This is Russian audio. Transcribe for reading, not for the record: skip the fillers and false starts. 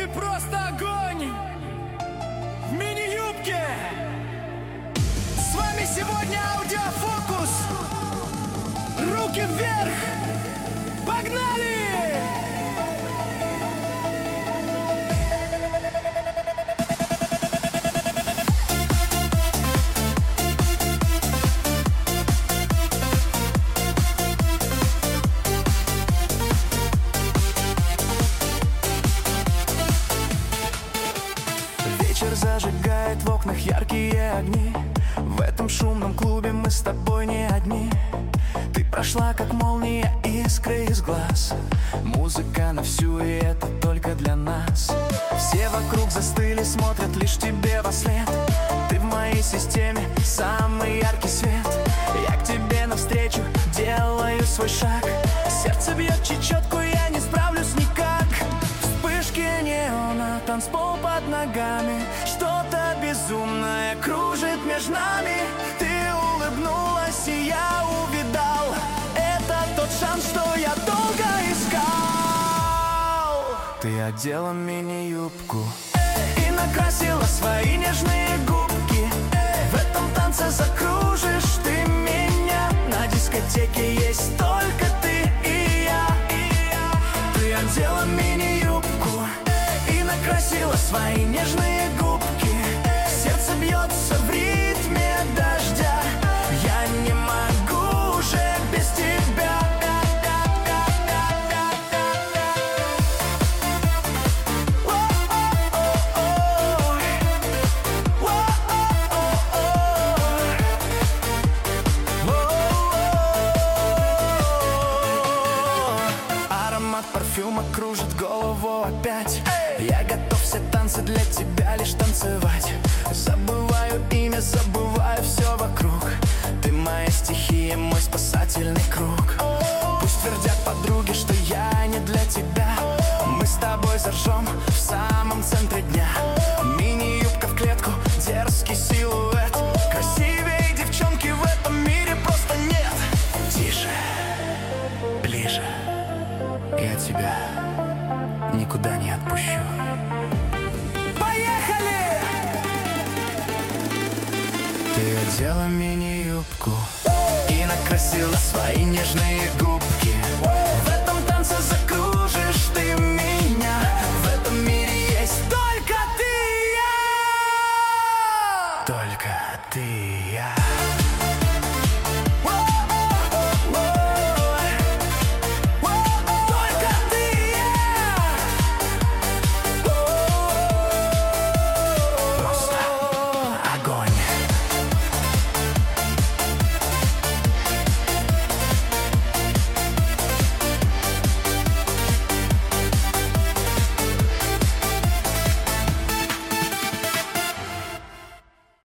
Ты просто огонь в мини-юбке. С вами сегодня Аудиофокус. Руки вверх. Погнали! Вечер зажигает в окнах яркие огни. В этом шумном клубе мы с тобой не одни. Ты прошла как молния, искры из глаз. Музыка на всю, и это только для нас. Все вокруг застыли, смотрят лишь тебе во след. Ты в моей системе самый яркий свет. Я к тебе навстречу делаю свой шаг. Сердце бьет чечетку, я не справлюсь никак. Вспышки неона, танцпол под ногами. Что-то безумное кружит между нами. Ты улыбнулась, и я увидал. Это тот шанс, что я долго искал. Ты одела мини-юбку и накрасила свои нежные губки. В этом танце закружишь ты меня. На дискотеке есть только ты и я. Ты одела мини-юбку и накрасила свои нежные губки. Сердце бьется в ритме дождя. Я не могу уже без тебя. Аромат парфюма кружит голову опять. Я готов все танцы для тебя лишь танцевать. Забываю имя, забываю все вокруг. Ты моя стихия, мой спасательный круг. Пусть твердят подруги, что я не для тебя. Мы с тобой зажжем в самом центре дня. Мини-юбка в клетку, дерзкий силуэт. Красивее девчонки в этом мире просто нет. Тише, ближе, я тебя никуда не отпущу. Поехали! Ты одела мини-юбку и накрасила свои нежные губки.